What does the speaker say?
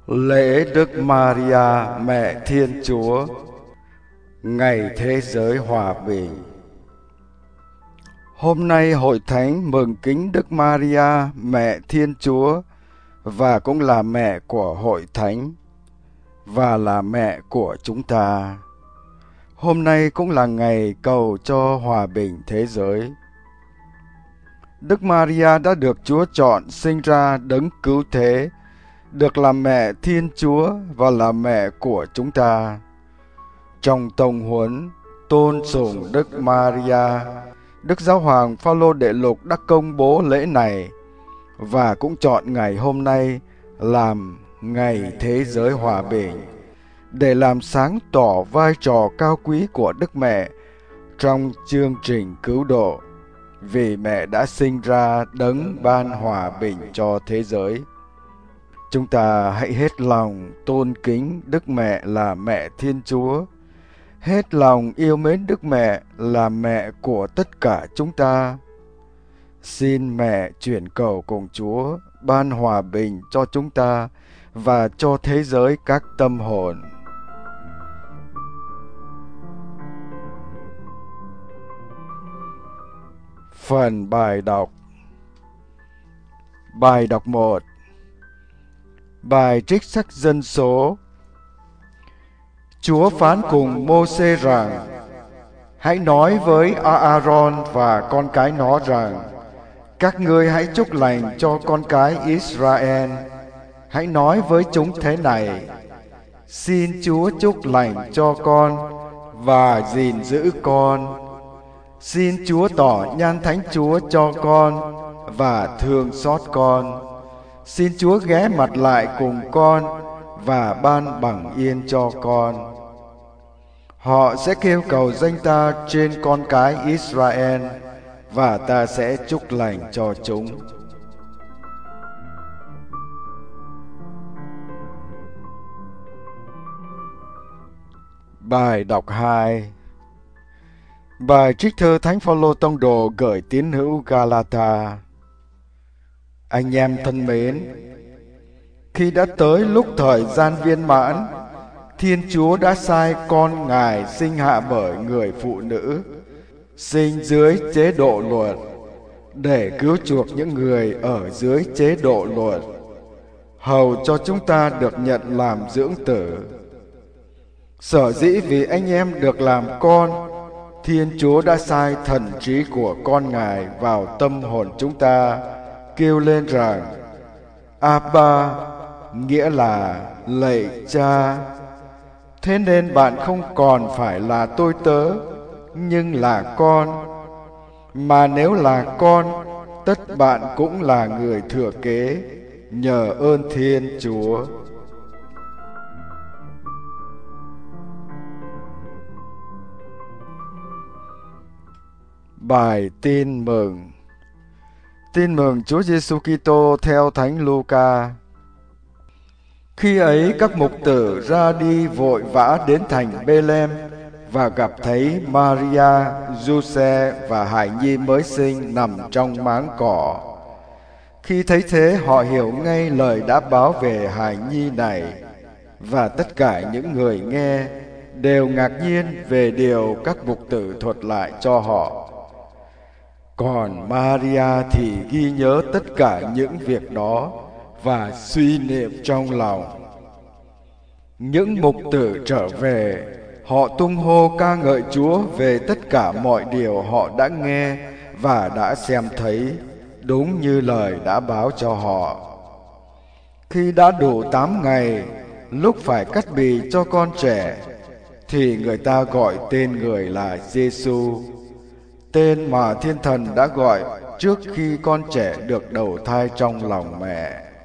Lễ Đức Maria Mẹ Thiên Chúa, Ngày Thế giới Hòa bình. Hôm nay Hội Thánh mừng kính Đức Maria Mẹ Thiên Chúa và cũng là mẹ của Hội Thánh và là mẹ của chúng ta. Hôm nay cũng là ngày cầu cho hòa bình thế giới. Đức Maria đã được Chúa chọn sinh ra đấng cứu thế, được làm mẹ Thiên Chúa và là mẹ của chúng ta. Trong tông huấn tôn sùng Đức Maria, Đức Giáo hoàng Phaolô Đệ Lục đã công bố lễ này và cũng chọn ngày hôm nay làm Ngày Thế giới Hòa bình để làm sáng tỏ vai trò cao quý của Đức Mẹ trong chương trình cứu độ, vì mẹ đã sinh ra đấng ban hòa bình cho thế giới. Chúng ta hãy hết lòng tôn kính Đức Mẹ là Mẹ Thiên Chúa, hết lòng yêu mến Đức Mẹ là mẹ của tất cả chúng ta. Xin mẹ chuyển cầu cùng Chúa ban hòa bình cho chúng ta và cho thế giới các tâm hồn. Phần bài đọc. Bài đọc 1. Bài trích sách Dân số. Chúa phán cùng Mô-sê rằng: hãy nói với A-a-ron và con cái nó rằng, các ngươi hãy chúc lành cho con cái Israel. Hãy nói với chúng thế này: xin Chúa chúc lành cho con và gìn giữ con. Xin Chúa tỏ nhan thánh Chúa cho con và thương xót con. Xin Chúa ghé mặt lại cùng con và ban bằng yên cho con. Họ sẽ kêu cầu danh ta trên con cái Israel, và ta sẽ chúc lành cho chúng. Bài đọc 2. Bài trích thơ Thánh Phaolô Tông đồ gửi tín hữu Galata. Anh em thân mến, khi đã tới lúc thời gian viên mãn, Thiên Chúa đã sai con Ngài sinh hạ bởi người phụ nữ, sinh dưới chế độ luật, để cứu chuộc những người ở dưới chế độ luật, hầu cho chúng ta được nhận làm dưỡng tử. Sở dĩ vì anh em được làm con, Thiên Chúa đã sai thần trí của con Ngài vào tâm hồn chúng ta, kêu lên rằng: Abba, nghĩa là lạy Cha. Thế nên bạn không còn phải là tôi tớ, nhưng là con. Mà nếu là con, tất bạn cũng là người thừa kế, nhờ ơn Thiên Chúa. Bài tin mừng. Tin mừng Chúa Giêsu Kitô theo Thánh Luca. Khi ấy các mục tử ra đi vội vã đến thành Bê-lem và gặp thấy Maria, Giuse và hài nhi mới sinh nằm trong máng cỏ. Khi thấy thế, họ hiểu ngay lời đã báo về hài nhi này, và tất cả những người nghe đều ngạc nhiên về điều các mục tử thuật lại cho họ. Còn Maria thì ghi nhớ tất cả những việc đó và suy niệm trong lòng. Những mục tử trở về, họ tung hô ca ngợi Chúa về tất cả mọi điều họ đã nghe và đã xem thấy, đúng như lời đã báo cho họ. Khi đã đủ 8 ngày, lúc phải cắt bì cho con trẻ, thì người ta gọi tên người là Giêsu, tên mà Thiên Thần đã gọi trước khi con trẻ được đầu thai trong lòng mẹ.